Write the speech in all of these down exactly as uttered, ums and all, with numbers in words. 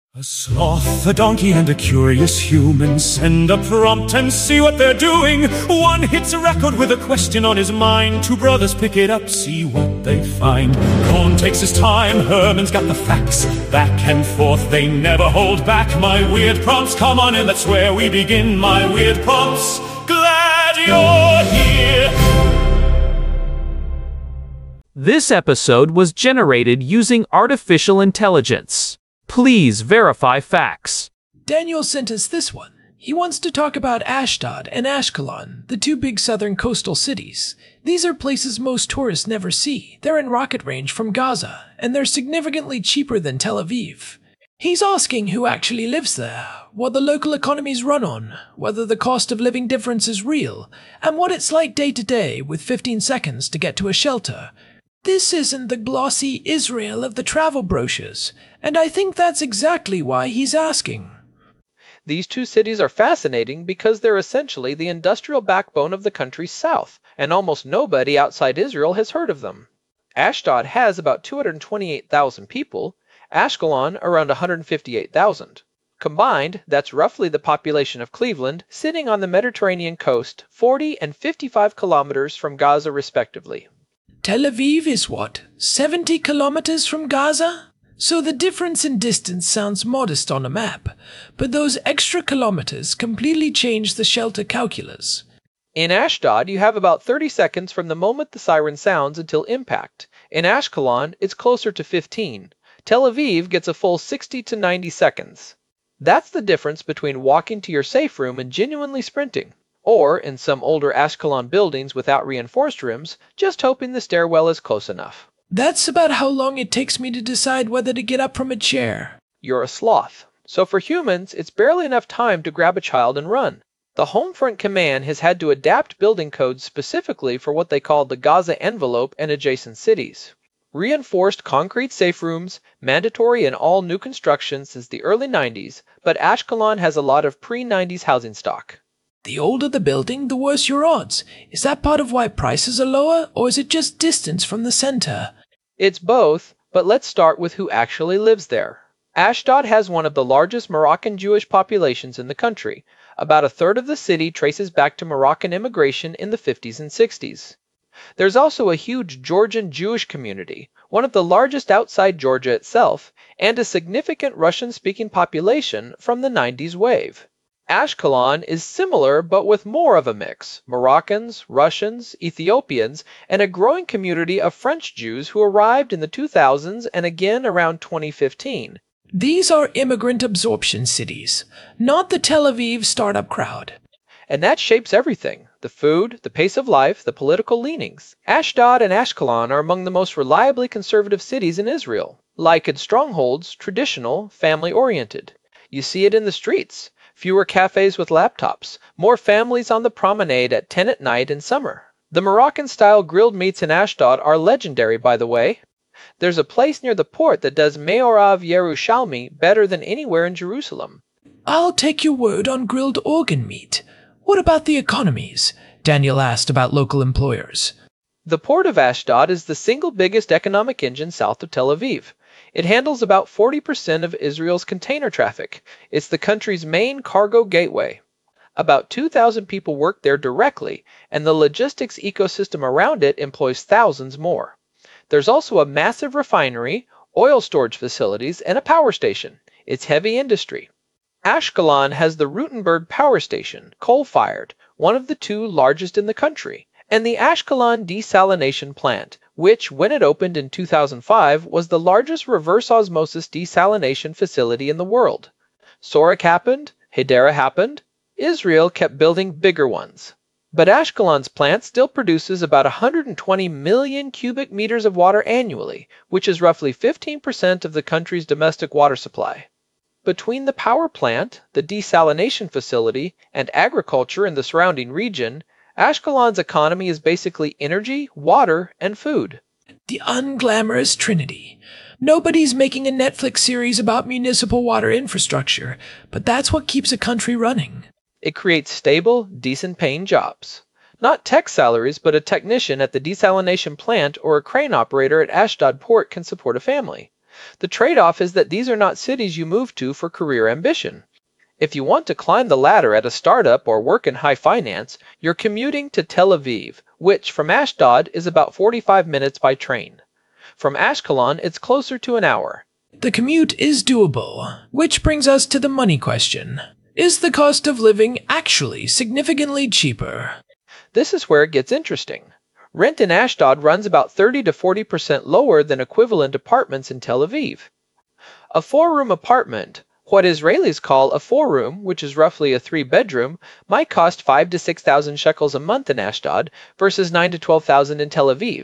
A sloth, a donkey, and a curious human send a prompt and see what they're doing. One hits a record with a question on his mind. Two brothers pick it up, see what they find. Cohn takes his time, Herman's got the facts. Back and forth, they never hold back. My weird prompts, come on in, that's where we begin. My weird prompts, glad you're here. This episode was generated using artificial intelligence. Please verify facts. Daniel sent us this one. He wants to talk about Ashdod and Ashkelon, the two big southern coastal cities. These are places most tourists never see. They're in rocket range from Gaza, and they're significantly cheaper than Tel Aviv. He's asking who actually lives there, what the local economies run on, whether the cost of living difference is real, and what it's like day to day with fifteen seconds to get to a shelter. This isn't the glossy Israel of the travel brochures, and I think that's exactly why he's asking. These two cities are fascinating because they're essentially the industrial backbone of the country's south, and almost nobody outside Israel has heard of them. Ashdod has about two hundred twenty-eight thousand people, Ashkelon around one hundred fifty-eight thousand. Combined, that's roughly the population of Cleveland, sitting on the Mediterranean coast, forty and fifty-five kilometers from Gaza respectively. Tel Aviv is what, seventy kilometers from Gaza? So the difference in distance sounds modest on a map, but those extra kilometers completely change the shelter calculus. In Ashdod, you have about thirty seconds from the moment the siren sounds until impact. In Ashkelon, it's closer to fifteen. Tel Aviv gets a full sixty to ninety seconds. That's the difference between walking to your safe room and genuinely sprinting. Or, in some older Ashkelon buildings without reinforced rooms, just hoping the stairwell is close enough. That's about how long it takes me to decide whether to get up from a chair. You're a sloth. So for humans, it's barely enough time to grab a child and run. The Homefront Command has had to adapt building codes specifically for what they call the Gaza envelope and adjacent cities. Reinforced concrete safe rooms, mandatory in all new construction since the early nineties, but Ashkelon has a lot of pre nineties housing stock. The older the building, the worse your odds. Is that part of why prices are lower, or is it just distance from the center? It's both, but let's start with who actually lives there. Ashdod has one of the largest Moroccan Jewish populations in the country. About a third of the city traces back to Moroccan immigration in the fifties and sixties. There's also a huge Georgian Jewish community, one of the largest outside Georgia itself, and a significant Russian-speaking population from the nineties wave. Ashkelon is similar but with more of a mix: Moroccans, Russians, Ethiopians, and a growing community of French Jews who arrived in the two thousands and again around twenty fifteen. These are immigrant absorption cities, not the Tel Aviv startup crowd. And that shapes everything: the food, the pace of life, the political leanings. Ashdod and Ashkelon are among the most reliably conservative cities in Israel. Like its strongholds, traditional, family-oriented. You see it in the streets. Fewer cafes with laptops, more families on the promenade at ten at night in summer. The Moroccan-style grilled meats in Ashdod are legendary, by the way. There's a place near the port that does Me'orav Yerushalmi better than anywhere in Jerusalem. I'll take your word on grilled organ meat. What about the economies? Daniel asked about local employers. The port of Ashdod is the single biggest economic engine south of Tel Aviv. It handles about forty percent of Israel's container traffic. It's the country's main cargo gateway. About two thousand people work there directly, and the logistics ecosystem around it employs thousands more. There's also a massive refinery, oil storage facilities, and a power station. It's heavy industry. Ashkelon has the Rutenberg Power Station, coal-fired, one of the two largest in the country, and the Ashkelon Desalination Plant, which, when it opened in two thousand five, was the largest reverse osmosis desalination facility in the world. Sorek happened, Hadera happened, Israel kept building bigger ones. But Ashkelon's plant still produces about one hundred twenty million cubic meters of water annually, which is roughly fifteen percent of the country's domestic water supply. Between the power plant, the desalination facility, and agriculture in the surrounding region, Ashkelon's economy is basically energy, water, and food. The unglamorous trinity. Nobody's making a Netflix series about municipal water infrastructure, but that's what keeps a country running. It creates stable, decent-paying jobs. Not tech salaries, but a technician at the desalination plant or a crane operator at Ashdod Port can support a family. The trade-off is that these are not cities you move to for career ambition. If you want to climb the ladder at a startup or work in high finance, you're commuting to Tel Aviv, which from Ashdod is about forty-five minutes by train. From Ashkelon, it's closer to an hour. The commute is doable, which brings us to the money question. Is the cost of living actually significantly cheaper? This is where it gets interesting. Rent in Ashdod runs about thirty to forty percent lower than equivalent apartments in Tel Aviv. A four-room apartment, what Israelis call a four-room, which is roughly a three-bedroom, might cost five to six thousand shekels a month in Ashdod versus nine to twelve thousand in Tel Aviv.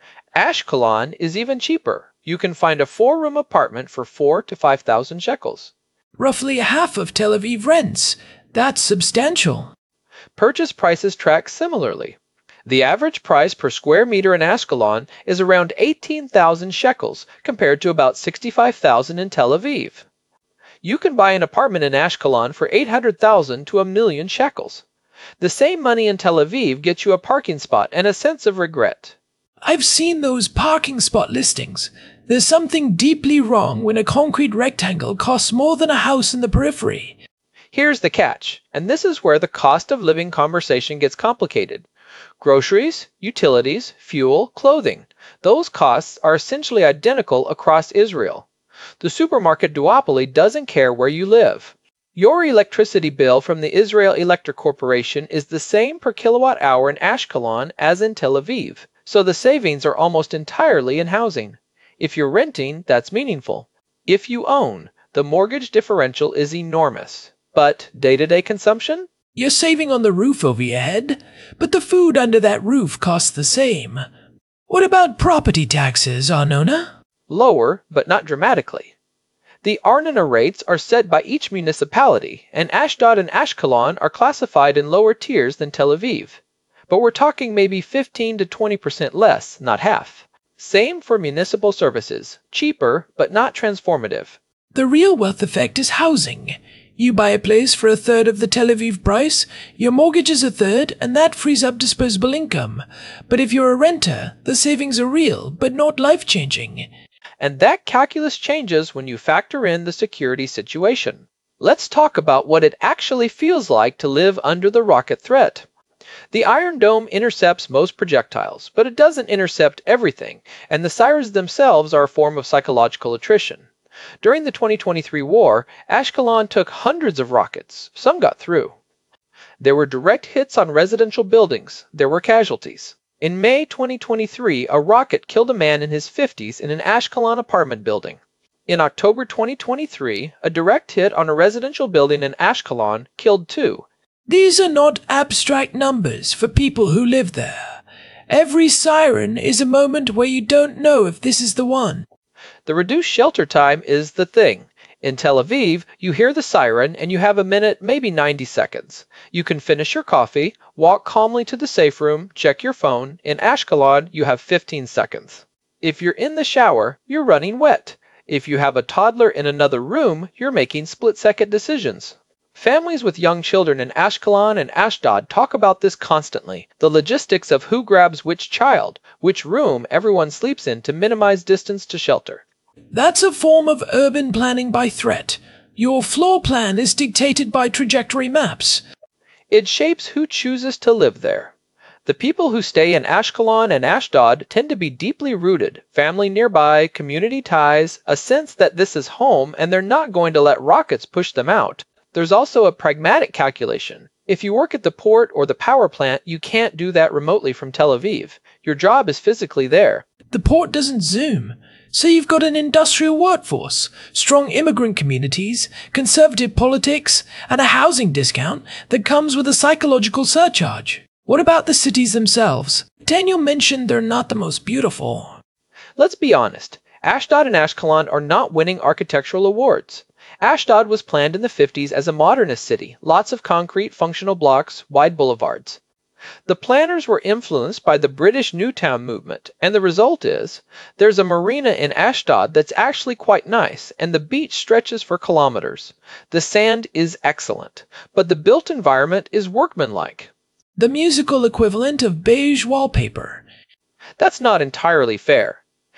Ashkelon is even cheaper. You can find a four-room apartment for four to five thousand shekels. Roughly half of Tel Aviv rents. That's substantial. Purchase prices track similarly. The average price per square meter in Ashkelon is around eighteen thousand shekels compared to about sixty-five thousand in Tel Aviv. You can buy an apartment in Ashkelon for eight hundred thousand to a million shekels. The same money in Tel Aviv gets you a parking spot and a sense of regret. I've seen those parking spot listings. There's something deeply wrong when a concrete rectangle costs more than a house in the periphery. Here's the catch, and this is where the cost of living conversation gets complicated. Groceries, utilities, fuel, clothing. Those costs are essentially identical across Israel. The supermarket duopoly doesn't care where you live. Your electricity bill from the Israel Electric Corporation is the same per kilowatt hour in Ashkelon as in Tel Aviv, so the savings are almost entirely in housing. If you're renting, that's meaningful. If you own, the mortgage differential is enormous. But day-to-day consumption? You're saving on the roof over your head, but the food under that roof costs the same. What about property taxes, Arnona? Lower, but not dramatically. The Arnona rates are set by each municipality, and Ashdod and Ashkelon are classified in lower tiers than Tel Aviv. But we're talking maybe fifteen to twenty percent less, not half. Same for municipal services, cheaper, but not transformative. The real wealth effect is housing. You buy a place for a third of the Tel Aviv price, your mortgage is a third, and that frees up disposable income. But if you're a renter, the savings are real, but not life-changing. And that calculus changes when you factor in the security situation. Let's talk about what it actually feels like to live under the rocket threat. The Iron Dome intercepts most projectiles, but it doesn't intercept everything, and the sirens themselves are a form of psychological attrition. During the twenty twenty-three war, Ashkelon took hundreds of rockets. Some got through. There were direct hits on residential buildings. There were casualties. In May twenty twenty-three, a rocket killed a man in his fifties in an Ashkelon apartment building. In October twenty twenty-three, a direct hit on a residential building in Ashkelon killed two. These are not abstract numbers for people who live there. Every siren is a moment where you don't know if this is the one. The reduced shelter time is the thing. In Tel Aviv, you hear the siren and you have a minute, maybe ninety seconds. You can finish your coffee, walk calmly to the safe room, check your phone. In Ashkelon, you have fifteen seconds. If you're in the shower, you're running wet. If you have a toddler in another room, you're making split-second decisions. Families with young children in Ashkelon and Ashdod talk about this constantly, the logistics of who grabs which child, which room everyone sleeps in to minimize distance to shelter. That's a form of urban planning by threat. Your floor plan is dictated by trajectory maps. It shapes who chooses to live there. The people who stay in Ashkelon and Ashdod tend to be deeply rooted, family nearby, community ties, a sense that this is home and they're not going to let rockets push them out. There's also a pragmatic calculation. If you work at the port or the power plant, you can't do that remotely from Tel Aviv. Your job is physically there. The port doesn't zoom. So you've got an industrial workforce, strong immigrant communities, conservative politics, and a housing discount that comes with a psychological surcharge. What about the cities themselves? Daniel mentioned they're not the most beautiful. Let's be honest. Ashdod and Ashkelon are not winning architectural awards. Ashdod was planned in the fifties as a modernist city, lots of concrete, functional blocks, wide boulevards. The planners were influenced by the British Newtown movement, and the result is, there's a marina in Ashdod that's actually quite nice, and the beach stretches for kilometers. The sand is excellent, but the built environment is workmanlike. The musical equivalent of beige wallpaper. That's not entirely fair.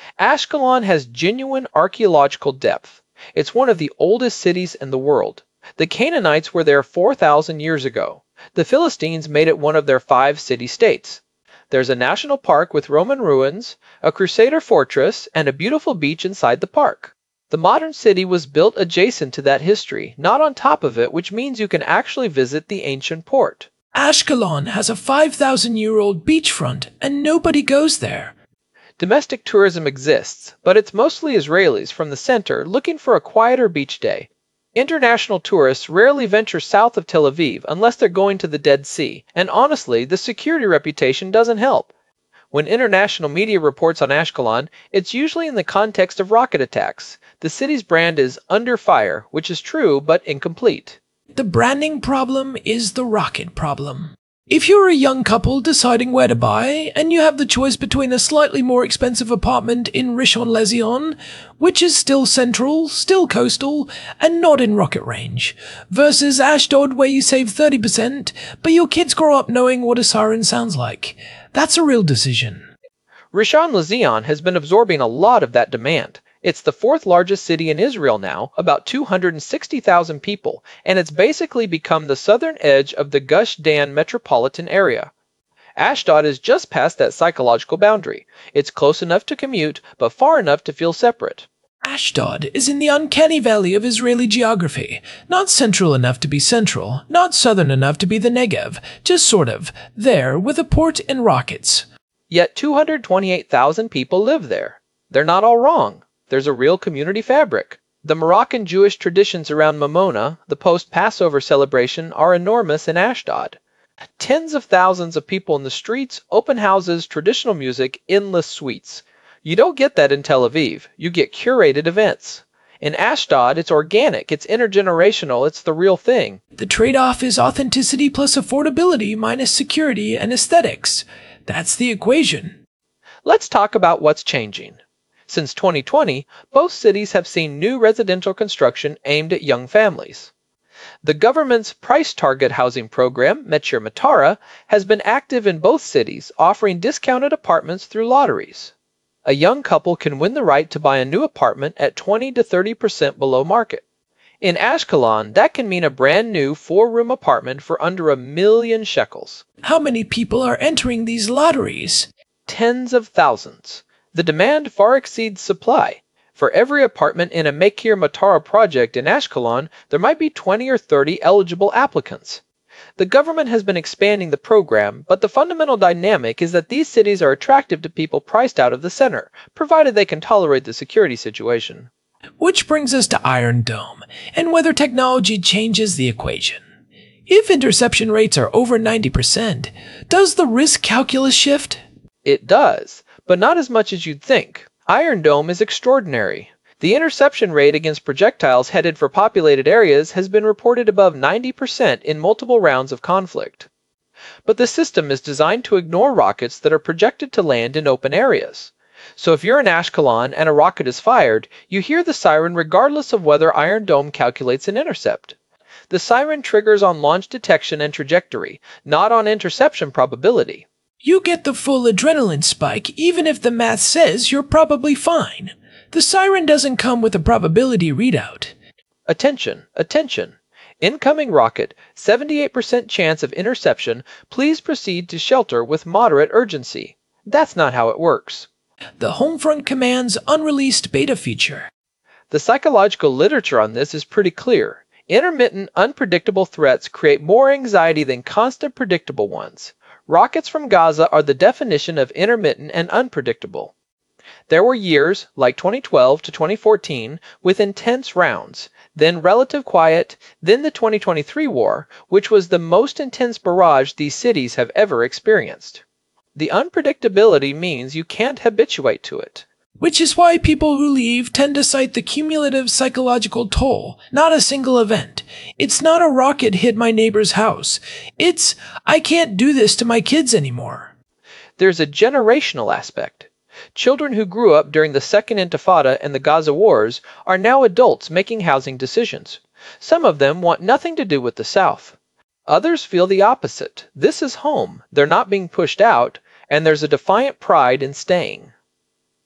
Ashkelon has genuine archaeological depth. It's one of the oldest cities in the world. The Canaanites were there four thousand years ago. The Philistines made it one of their five city-states. There's a national park with Roman ruins, a Crusader fortress, and a beautiful beach inside the park. The modern city was built adjacent to that history, not on top of it, which means you can actually visit the ancient port. Ashkelon has a five thousand year old beachfront, and nobody goes there. Domestic tourism exists, but it's mostly Israelis from the center looking for a quieter beach day. International tourists rarely venture south of Tel Aviv unless they're going to the Dead Sea, and honestly, the security reputation doesn't help. When international media reports on Ashkelon, it's usually in the context of rocket attacks. The city's brand is under fire, which is true but incomplete. The branding problem is the rocket problem. If you're a young couple deciding where to buy, and you have the choice between a slightly more expensive apartment in Rishon LeZion, which is still central, still coastal, and not in rocket range, versus Ashdod where you save thirty percent, but your kids grow up knowing what a siren sounds like, that's a real decision. Rishon LeZion has been absorbing a lot of that demand. It's the fourth largest city in Israel now, about two hundred sixty thousand people, and it's basically become the southern edge of the Gush Dan metropolitan area. Ashdod is just past that psychological boundary. It's close enough to commute, but far enough to feel separate. Ashdod is in the uncanny valley of Israeli geography, not central enough to be central, not southern enough to be the Negev, just sort of, there with a port and rockets. Yet two hundred twenty-eight thousand people live there. They're not all wrong. There's a real community fabric. The Moroccan Jewish traditions around Mamona, the post-Passover celebration, are enormous in Ashdod. Tens of thousands of people in the streets, open houses, traditional music, endless suites. You don't get that in Tel Aviv. You get curated events. In Ashdod, it's organic, it's intergenerational, it's the real thing. The trade-off is authenticity plus affordability minus security and aesthetics. That's the equation. Let's talk about what's changing. Since twenty twenty, both cities have seen new residential construction aimed at young families. The government's price target housing program, Mechir Matara, has been active in both cities, offering discounted apartments through lotteries. A young couple can win the right to buy a new apartment at twenty to thirty percent below market. In Ashkelon, that can mean a brand new four-room apartment for under a million shekels. How many people are entering these lotteries? Tens of thousands. The demand far exceeds supply. For every apartment in a Mechir Matara project in Ashkelon, there might be twenty or thirty eligible applicants. The government has been expanding the program, but the fundamental dynamic is that these cities are attractive to people priced out of the center, provided they can tolerate the security situation. Which brings us to Iron Dome, and whether technology changes the equation. If interception rates are over ninety percent, does the risk calculus shift? It does, but not as much as you'd think. Iron Dome is extraordinary. The interception rate against projectiles headed for populated areas has been reported above ninety percent in multiple rounds of conflict. But the system is designed to ignore rockets that are projected to land in open areas. So if you're in Ashkelon and a rocket is fired, you hear the siren regardless of whether Iron Dome calculates an intercept. The siren triggers on launch detection and trajectory, not on interception probability. You get the full adrenaline spike even if the math says you're probably fine. The siren doesn't come with a probability readout. Attention, attention. Incoming rocket, seventy-eight percent chance of interception, please proceed to shelter with moderate urgency. That's not how it works. The Homefront Command's unreleased beta feature. The psychological literature on this is pretty clear. Intermittent, unpredictable threats create more anxiety than constant, predictable ones. Rockets from Gaza are the definition of intermittent and unpredictable. There were years, like twenty twelve to twenty fourteen, with intense rounds, then relative quiet, then the twenty twenty-three war, which was the most intense barrage these cities have ever experienced. The unpredictability means you can't habituate to it. Which is why people who leave tend to cite the cumulative psychological toll, not a single event. It's not a rocket hit my neighbor's house. It's, I can't do this to my kids anymore. There's a generational aspect. Children who grew up during the Second Intifada and the Gaza wars are now adults making housing decisions. Some of them want nothing to do with the South. Others feel the opposite. This is home. They're not being pushed out, and there's a defiant pride in staying.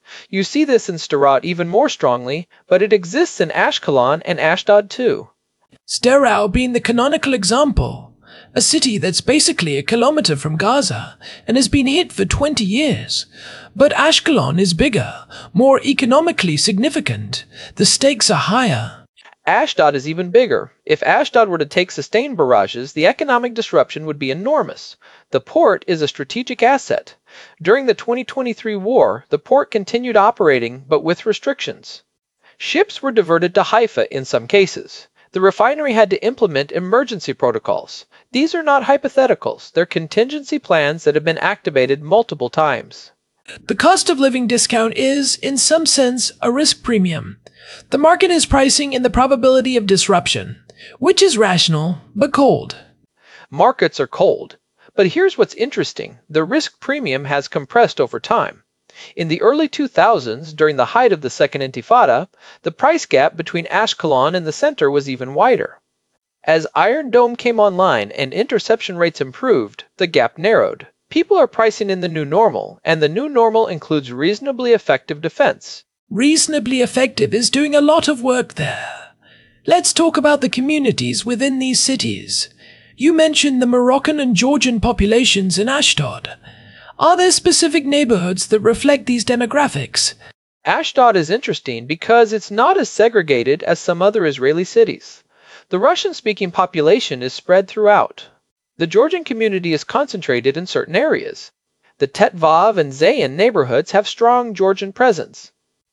You see this in Sderot even more strongly, but it exists in Ashkelon and Ashdod too. Sderot being the canonical example, a city that's basically a kilometer from Gaza and has been hit for twenty years. But Ashkelon is bigger, more economically significant. The stakes are higher. Ashdod is even bigger. If Ashdod were to take sustained barrages, the economic disruption would be enormous. The port is a strategic asset. During the twenty twenty-three war, the port continued operating, but with restrictions. Ships were diverted to Haifa in some cases. The refinery had to implement emergency protocols. These are not hypotheticals. They're contingency plans that have been activated multiple times. The cost of living discount is, in some sense, a risk premium. The market is pricing in the probability of disruption, which is rational, but cold. Markets are cold. But here's what's interesting. The risk premium has compressed over time. In the early two thousands, during the height of the Second Intifada, the price gap between Ashkelon and the center was even wider. As Iron Dome came online and interception rates improved, the gap narrowed. People are pricing in the new normal, and the new normal includes reasonably effective defense. Reasonably effective is doing a lot of work there. Let's talk about the communities within these cities. You mentioned the Moroccan and Georgian populations in Ashdod. Are there specific neighborhoods that reflect these demographics? Ashdod is interesting because it's not as segregated as some other Israeli cities. The Russian-speaking population is spread throughout. The Georgian community is concentrated in certain areas. The Tetvav and Zayin neighborhoods have strong Georgian presence.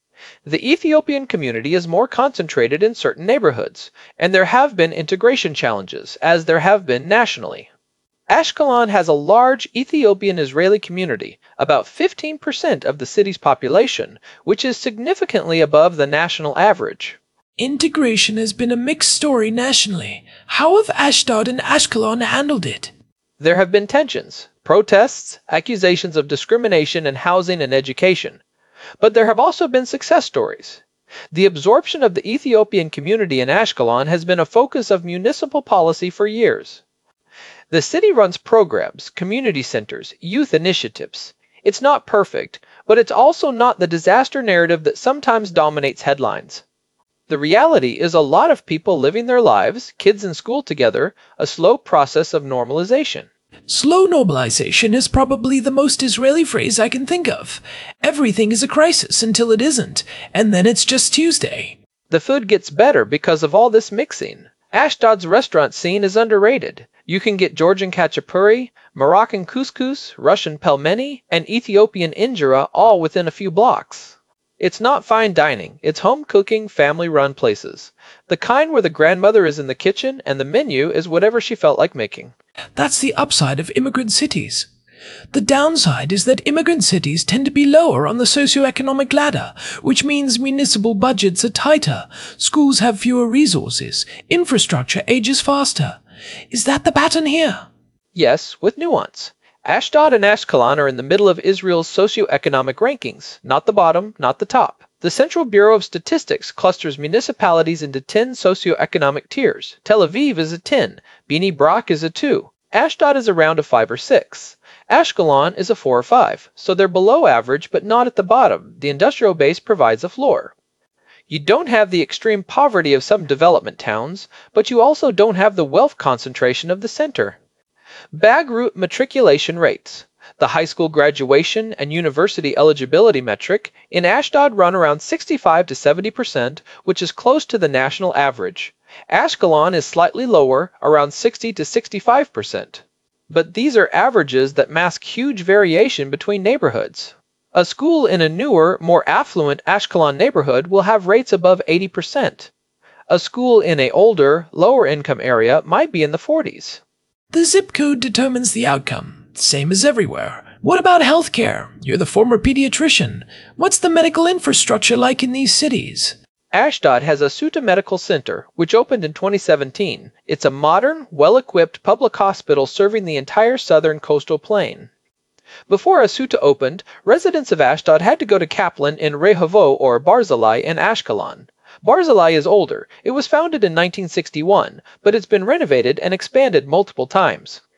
The Ethiopian community is more concentrated in certain neighborhoods, and there have been integration challenges, as there have been nationally. Ashkelon has a large Ethiopian-Israeli community, about fifteen percent of the city's population, which is significantly above the national average. Integration has been a mixed story nationally. How have Ashdod and Ashkelon handled it? There have been tensions, protests, accusations of discrimination in housing and education. But there have also been success stories. The absorption of the Ethiopian community in Ashkelon has been a focus of municipal policy for years. The city runs programs, community centers, youth initiatives. It's not perfect, but it's also not the disaster narrative that sometimes dominates headlines. The reality is a lot of people living their lives, kids in school together, a slow process of normalization. Slow normalization is probably the most Israeli phrase I can think of. Everything is a crisis until it isn't, and then it's just Tuesday. The food gets better because of all this mixing. Ashdod's restaurant scene is underrated. You can get Georgian khachapuri, Moroccan couscous, Russian pelmeni, and Ethiopian injera all within a few blocks. It's not fine dining, it's home cooking, family-run places. The kind where the grandmother is in the kitchen and the menu is whatever she felt like making. That's the upside of immigrant cities. The downside is that immigrant cities tend to be lower on the socioeconomic ladder, which means municipal budgets are tighter, schools have fewer resources, infrastructure ages faster. Is that the pattern here? Yes, with nuance. Ashdod and Ashkelon are in the middle of Israel's socioeconomic rankings, not the bottom, not the top. The Central Bureau of Statistics clusters municipalities into ten socioeconomic tiers. Tel Aviv is a ten, Bnei Brak is a two, Ashdod is around a five or six. Ashkelon is a four or five, so they're below average but not at the bottom. The industrial base provides a floor. You don't have the extreme poverty of some development towns, but you also don't have the wealth concentration of the center. Bag route matriculation rates. The high school graduation and university eligibility metric in Ashdod run around sixty-five to seventy percent, which is close to the national average. Ashkelon is slightly lower, around sixty to sixty-five percent. But these are averages that mask huge variation between neighborhoods. A school in a newer, more affluent Ashkelon neighborhood will have rates above eighty percent. A school in a older, lower income area might be in the forties. The zip code determines the outcome, same as everywhere. What about healthcare? You're the former pediatrician. What's the medical infrastructure like in these cities? Ashdod has Asuta Medical Center, which opened in twenty seventeen. It's a modern, well-equipped public hospital serving the entire southern coastal plain. Before Asuta opened, residents of Ashdod had to go to Kaplan in Rehovot or Barzilai in Ashkelon. Barzilai is older. It was founded in nineteen sixty-one, but it's been renovated and expanded multiple times.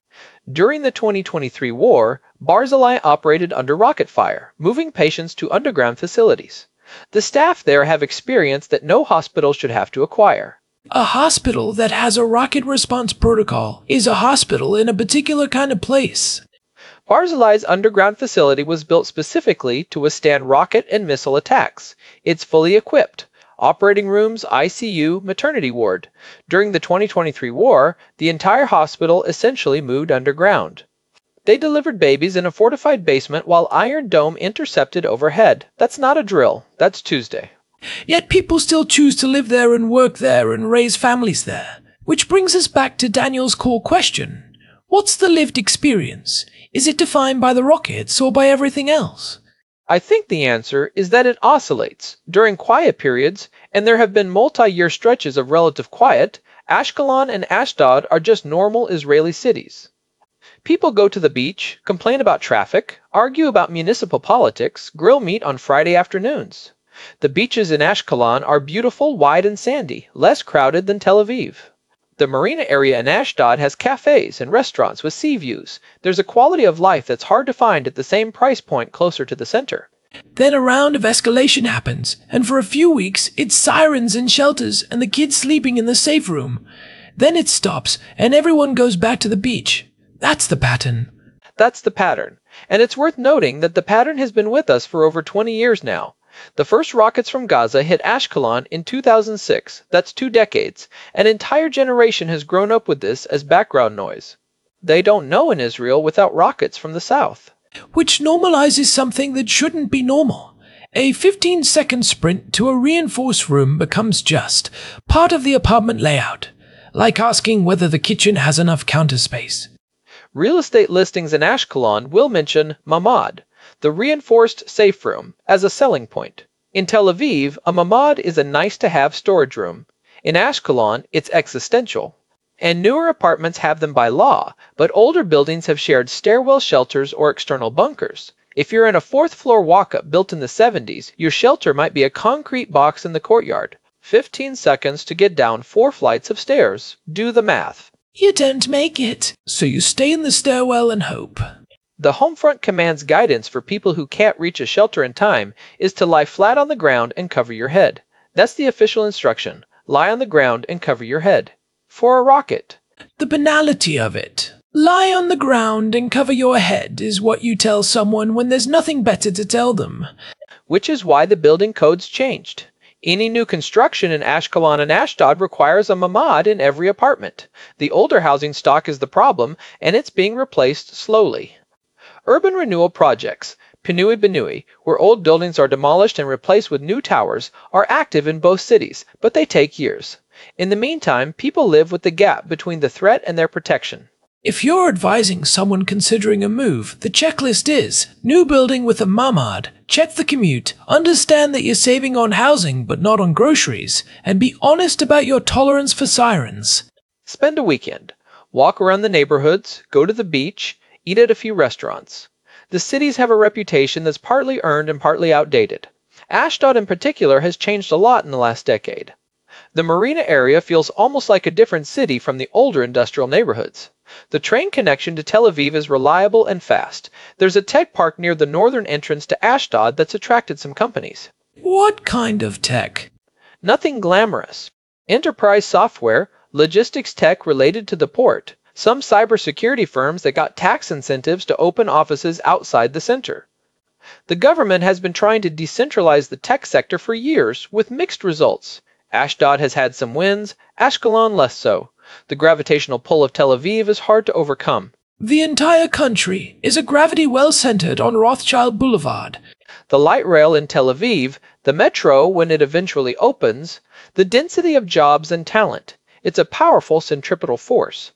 During the twenty twenty-three war, Barzilai operated under rocket fire, moving patients to underground facilities. The staff there have experience that no hospital should have to acquire. A hospital that has a rocket response protocol is a hospital in a particular kind of place. Barzilai's underground facility was built specifically to withstand rocket and missile attacks. It's fully equipped. Operating rooms, I C U, maternity ward. During the twenty twenty-three war, the entire hospital essentially moved underground. They delivered babies in a fortified basement while Iron Dome intercepted overhead. That's not a drill. That's Tuesday. Yet people still choose to live there and work there and raise families there. Which brings us back to Daniel's core question. What's the lived experience? Is it defined by the rockets or by everything else? I think the answer is that it oscillates. During quiet periods, and there have been multi-year stretches of relative quiet, Ashkelon and Ashdod are just normal Israeli cities. People go to the beach, complain about traffic, argue about municipal politics, grill meat on Friday afternoons. The beaches in Ashkelon are beautiful, wide, and sandy, less crowded than Tel Aviv. The marina area in Ashdod has cafes and restaurants with sea views. There's a quality of life that's hard to find at the same price point closer to the center. Then a round of escalation happens, and for a few weeks it's sirens and shelters and the kids sleeping in the safe room. Then it stops, and everyone goes back to the beach. That's the pattern. That's the pattern. And it's worth noting that the pattern has been with us for over twenty years now. The first rockets from Gaza hit Ashkelon in two thousand six. That's two decades. An entire generation has grown up with this as background noise. They don't know in Israel without rockets from the south. Which normalizes something that shouldn't be normal. A fifteen-second sprint to a reinforced room becomes just part of the apartment layout, like asking whether the kitchen has enough counter space. Real estate listings in Ashkelon will mention mamad, the reinforced safe room, as a selling point. In Tel Aviv, a mamad is a nice-to-have storage room. In Ashkelon, it's existential. And newer apartments have them by law, but older buildings have shared stairwell shelters or external bunkers. If you're in a fourth-floor walk-up built in the seventies, your shelter might be a concrete box in the courtyard. fifteen seconds to get down four flights of stairs. Do the math. You don't make it, so you stay in the stairwell and hope. The Homefront Command's guidance for people who can't reach a shelter in time is to lie flat on the ground and cover your head. That's the official instruction. Lie on the ground and cover your head. For a rocket. The banality of it. Lie on the ground and cover your head is what you tell someone when there's nothing better to tell them. Which is why the building codes changed. Any new construction in Ashkelon and Ashdod requires a mamad in every apartment. The older housing stock is the problem, and it's being replaced slowly. Urban renewal projects, Pinui Benui, where old buildings are demolished and replaced with new towers, are active in both cities, but they take years. In the meantime, people live with the gap between the threat and their protection. If you're advising someone considering a move, the checklist is new building with a mamad, check the commute, understand that you're saving on housing but not on groceries, and be honest about your tolerance for sirens. Spend a weekend. Walk around the neighborhoods, go to the beach, eat at a few restaurants. The cities have a reputation that's partly earned and partly outdated. Ashdod in particular has changed a lot in the last decade. The marina area feels almost like a different city from the older industrial neighborhoods. The train connection to Tel Aviv is reliable and fast. There's a tech park near the northern entrance to Ashdod that's attracted some companies. What kind of tech? Nothing glamorous. Enterprise software, logistics tech related to the port, some cybersecurity firms that got tax incentives to open offices outside the center. The government has been trying to decentralize the tech sector for years with mixed results. Ashdod has had some wins, Ashkelon less so. The gravitational pull of Tel Aviv is hard to overcome. The entire country is a gravity well centered on Rothschild Boulevard. The light rail in Tel Aviv, the metro when it eventually opens, the density of jobs and talent. It's a powerful centripetal force.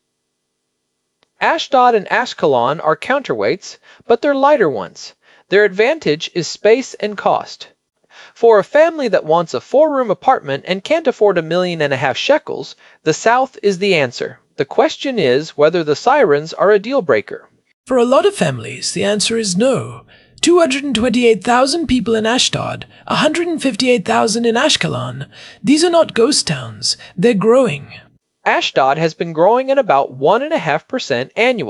Ashdod and Ashkelon are counterweights, but they're lighter ones. Their advantage is space and cost. For a family that wants a four-room apartment and can't afford a million and a half shekels, the South is the answer. The question is whether the sirens are a deal breaker. For a lot of families, the answer is no. two hundred twenty-eight thousand people in Ashdod, one hundred fifty-eight thousand in Ashkelon. These are not ghost towns. They're growing. Ashdod has been growing at about one point five percent annually.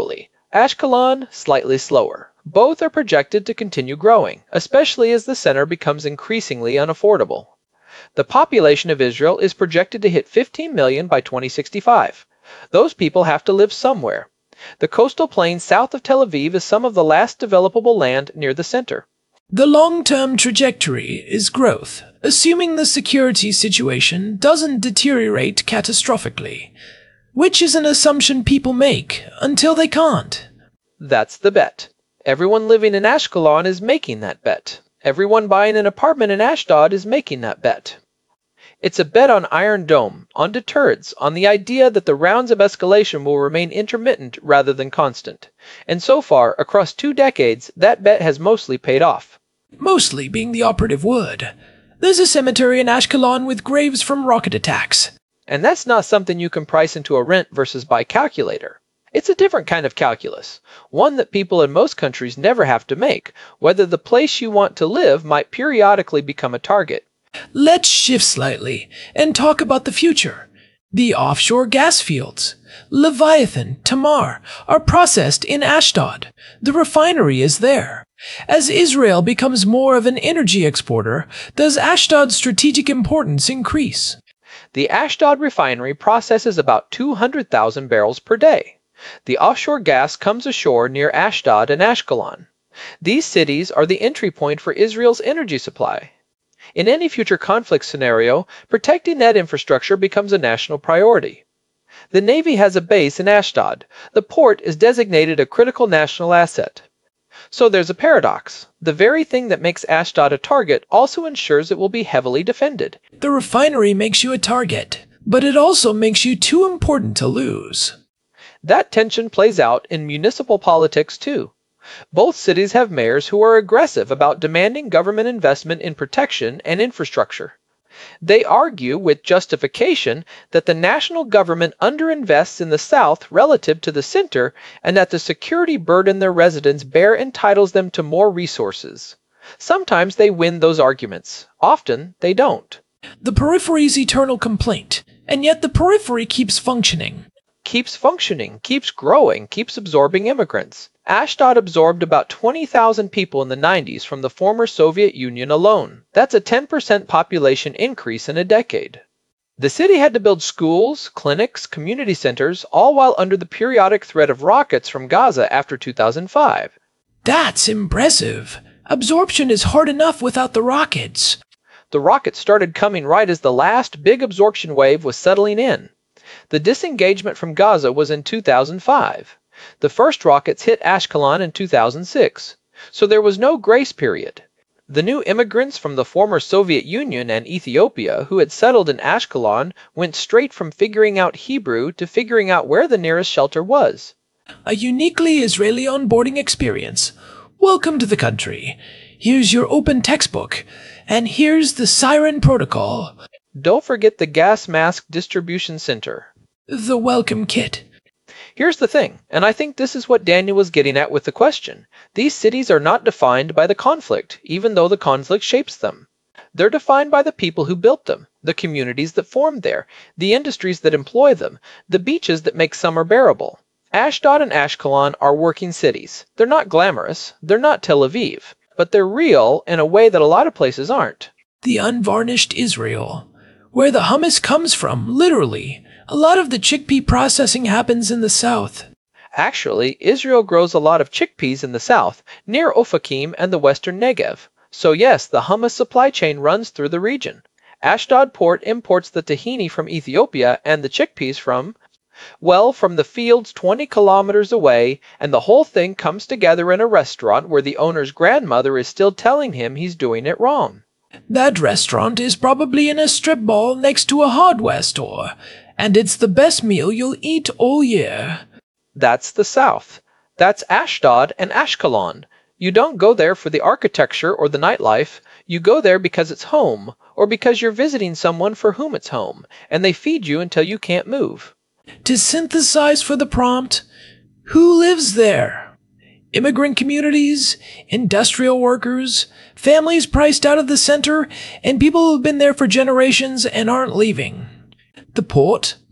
Ashkelon, slightly slower. Both are projected to continue growing, especially as the center becomes increasingly unaffordable. The population of Israel is projected to hit fifteen million by twenty sixty-five. Those people have to live somewhere. The coastal plain south of Tel Aviv is some of the last developable land near the center. The long-term trajectory is growth, assuming the security situation doesn't deteriorate catastrophically, which is an assumption people make until they can't. That's the bet. Everyone living in Ashkelon is making that bet. Everyone buying an apartment in Ashdod is making that bet. It's a bet on Iron Dome, on deterrence, on the idea that the rounds of escalation will remain intermittent rather than constant. And so far, across two decades, that bet has mostly paid off. Mostly being the operative word. There's a cemetery in Ashkelon with graves from rocket attacks. And that's not something you can price into a rent versus buy calculator. It's a different kind of calculus, one that people in most countries never have to make, whether the place you want to live might periodically become a target. Let's shift slightly and talk about the future. The offshore gas fields, Leviathan, Tamar, are processed in Ashdod. The refinery is there. As Israel becomes more of an energy exporter, does Ashdod's strategic importance increase? The Ashdod refinery processes about two hundred thousand barrels per day. The offshore gas comes ashore near Ashdod and Ashkelon. These cities are the entry point for Israel's energy supply. In any future conflict scenario, protecting that infrastructure becomes a national priority. The Navy has a base in Ashdod. The port is designated a critical national asset. So there's a paradox. The very thing that makes Ashdod a target also ensures it will be heavily defended. The refinery makes you a target, but it also makes you too important to lose. That tension plays out in municipal politics too. Both cities have mayors who are aggressive about demanding government investment in protection and infrastructure. They argue with justification that the national government underinvests in the South relative to the center and that the security burden their residents bear entitles them to more resources. Sometimes they win those arguments. Often they don't. The periphery's eternal complaint, and yet the periphery keeps functioning. Keeps functioning, keeps growing, keeps absorbing immigrants. Ashdod absorbed about twenty thousand people in the nineties from the former Soviet Union alone. That's a ten percent population increase in a decade. The city had to build schools, clinics, community centers, all while under the periodic threat of rockets from Gaza after two thousand five. That's impressive. Absorption is hard enough without the rockets. The rockets started coming right as the last big absorption wave was settling in. The disengagement from Gaza was in two thousand five. The first rockets hit Ashkelon in two thousand six, so there was no grace period. The new immigrants from the former Soviet Union and Ethiopia who had settled in Ashkelon went straight from figuring out Hebrew to figuring out where the nearest shelter was. A uniquely Israeli onboarding experience. Welcome to the country. Here's your open textbook, and here's the Siren Protocol. Don't forget the gas mask distribution center. The welcome kit. Here's the thing, and I think this is what Daniel was getting at with the question. These cities are not defined by the conflict, even though the conflict shapes them. They're defined by the people who built them, the communities that formed there, the industries that employ them, the beaches that make summer bearable. Ashdod and Ashkelon are working cities. They're not glamorous, they're not Tel Aviv, but they're real in a way that a lot of places aren't. The unvarnished Israel. Where the hummus comes from, literally. A lot of the chickpea processing happens in the south. Actually, Israel grows a lot of chickpeas in the south, near Ofakim and the western Negev. So yes, the hummus supply chain runs through the region. Ashdod Port imports the tahini from Ethiopia and the chickpeas from, well, from the fields twenty kilometers away, and the whole thing comes together in a restaurant where the owner's grandmother is still telling him he's doing it wrong. That restaurant is probably in a strip mall next to a hardware store, and it's the best meal you'll eat all year. That's the South. That's Ashdod and Ashkelon. You don't go there for the architecture or the nightlife. You go there because it's home, or because you're visiting someone for whom it's home, and they feed you until you can't move. To synthesize for the prompt, who lives there? Immigrant communities, industrial workers, families priced out of the center, and people who've been there for generations and aren't leaving. The port,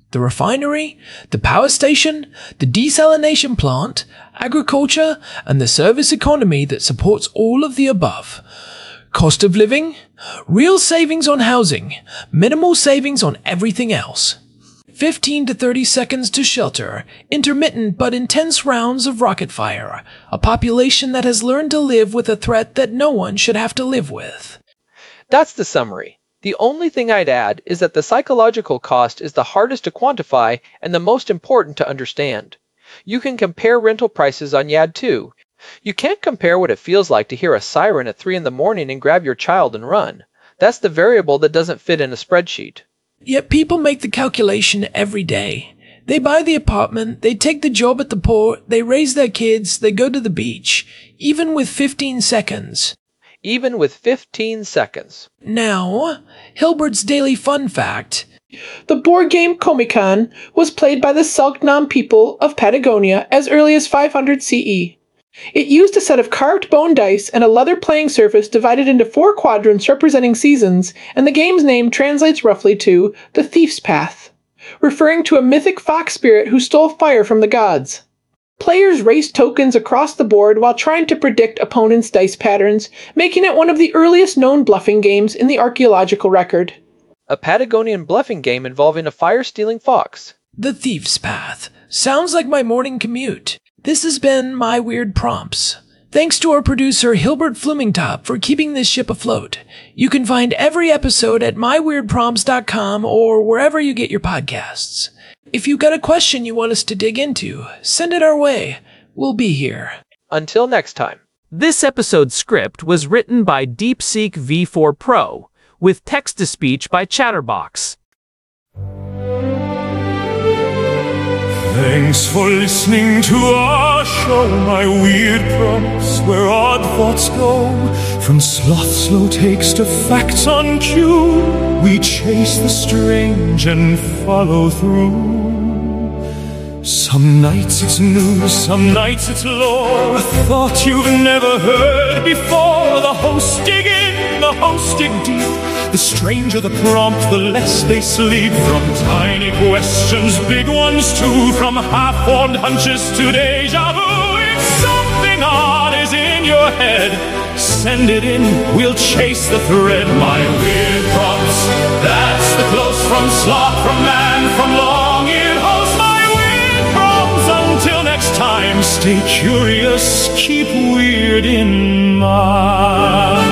the refinery, the power station, the desalination plant, agriculture, and the service economy that supports all of the above. Cost of living, real savings on housing, minimal savings on everything else. fifteen to thirty seconds to shelter, intermittent but intense rounds of rocket fire, a population that has learned to live with a threat that no one should have to live with. That's the summary. The only thing I'd add is that the psychological cost is the hardest to quantify and the most important to understand. You can compare rental prices on Yad too. You can't compare what it feels like to hear a siren at three in the morning and grab your child and run. That's the variable that doesn't fit in a spreadsheet. Yet people make the calculation every day. They buy the apartment, they take the job at the port, they raise their kids, they go to the beach, even with fifteen seconds. Even with fifteen seconds. Now, Hilbert's Daily Fun Fact. The board game Comecon was played by the Selknam people of Patagonia as early as five hundred C E. It used a set of carved bone dice and a leather playing surface divided into four quadrants representing seasons, and the game's name translates roughly to the Thief's Path, referring to a mythic fox spirit who stole fire from the gods. Players raced tokens across the board while trying to predict opponents' dice patterns, making it one of the earliest known bluffing games in the archaeological record. A Patagonian bluffing game involving a fire-stealing fox. The Thief's Path. Sounds like my morning commute. This has been My Weird Prompts. Thanks to our producer Hilbert Flumingtop for keeping this ship afloat. You can find every episode at my weird prompts dot com or wherever you get your podcasts. If you've got a question you want us to dig into, send it our way. We'll be here. Until next time. This episode's script was written by DeepSeek V four Pro, with text-to-speech by Chatterbox. Thanks for listening to our show, My Weird Prompts, where odd thoughts go. From sloth slow takes to facts on cue, we chase the strange and follow through. Some nights it's news, some nights it's lore, a thought you've never heard before. The hosts dig in, the hosts dig deep. The stranger the prompt, the less they sleep. From tiny questions, big ones too. From half-formed hunches to deja vu. If something odd is in your head, send it in, we'll chase the thread. My Weird Prompts, that's the close from sloth, from man, from long-eared host. My Weird Prompts, until next time, stay curious, keep weird in mind.